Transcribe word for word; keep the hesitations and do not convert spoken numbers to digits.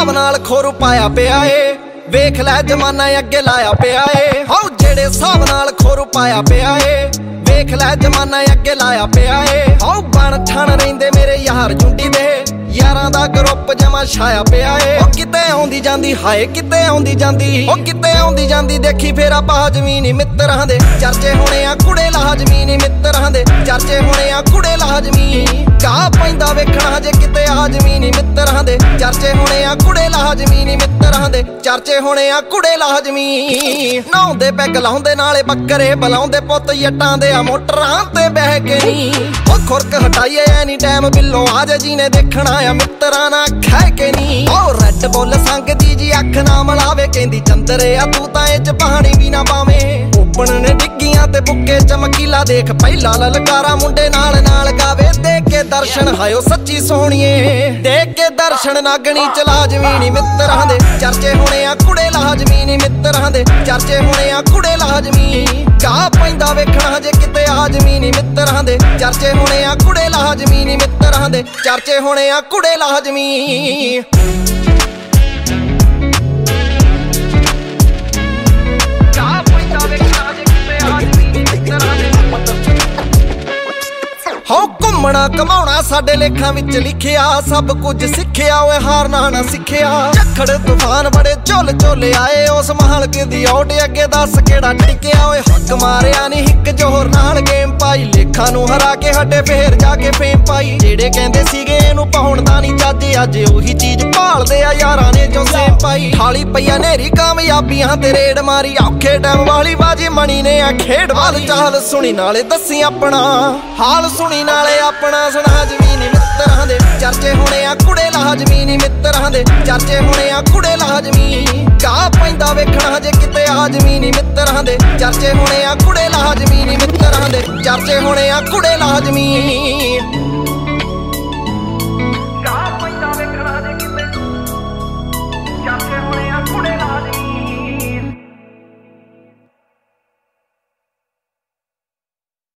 हिसाब नाल खोरू पाया पिया ए वेख लै जमाना अगे लाया पिया ए हाउ जेड़े हिसाब नाल खोरू पाया पिया ए वेख लै जमाना अगे लाया पिया ए हाउ बन ठण रहिंदे मेरे यार झुंडी दे यारां दा ग्रुप जमा छाया पिया ए ओ किते आउंदी जांदी हाय किते आउंदी जांदी ओ किते आउंदी जांदी देखी फेर आपा जमीनी मित्तरां दे चर्चे होने आ कुड़े लाजमीनी मित्तरां दे चर्चे होने आ कुड़े लाजमी गा पैंदा वेखणा जे किते आ जमीनी मित्तरां दे चर्चे होने आ कुड़े लाजमीनी मित्तरां दे चर्चे होने आ कुड़े लाजमी नहाउंदे पैग लाउंदे नाले बकरे बुलाउंदे पुੱਤ जट्टां दे आ मोटरां ते बह के नी ओ खुरक हटाइए एनी टाइम बिल्लो आ जा जी ने देखना मित्तरां ना खै के नी ओ रैड बुल संगदी जी अख ना मलावे कहंदी चंदरे आ तू तां इच पानी भी ना पावे ओपन ने डिग्गियां ते बुक्के चमकीला देख पहला ललकारा मुंडे नाल नाल गावे देख के दर्शन हायो सच्ची सोहणीए देख के दर्शन नागणी चला जमीनी मित्तरां दे चर्चे होने आ कुड़े लाजमीनी मित्तरां दे चर्चे होने आ कुड़े लाजमी गा पैंदा वेखणा जे किते आ जमीनी मित्तरां दे चर्चे होने आ कुड़े लाजमीनी मित्तरां दे चर्चे होने आ कुड़े लाजमी हो घुमना घमाउणा साडे लेखां विच लिखिया सब कुछ सिखिया ओए हारना ना सिखिया झक्खड़ तूफान बड़े झोल झोले आए उस महल के दी आउट अगे दस केड़ा टिकिया ओए हक मारिया नी हिक जोर नाल गेम पाई लेखां नूं हरा के हटे फेर जाके फेम पाई जेड़े कहंदे सीगे इहनूं पाउण दा नी चज अज ओही चीज भालदे आ यारां ने जो सेम पाई थाली पईया नेरी कामयाबियां ते रेड मारी औखे टाइम वाली बाजी मणी ने आ खेड वाल चाल सुनी नाले दसी अपना हाल सुनी नाले अपना सुना जमीनी मित्तरां दे चर्चे होने आ कुड़े लाजमीनी मित्तरां दे चर्चे होने आ कुड़े लाजमी गा पैंदा वेखणा जे किते आ जमीनी मित्तरां दे चर्चे होने आ कुड़े लाजमीनी मित्तरां दे चर्चे होने आ कुड़े लाजमी।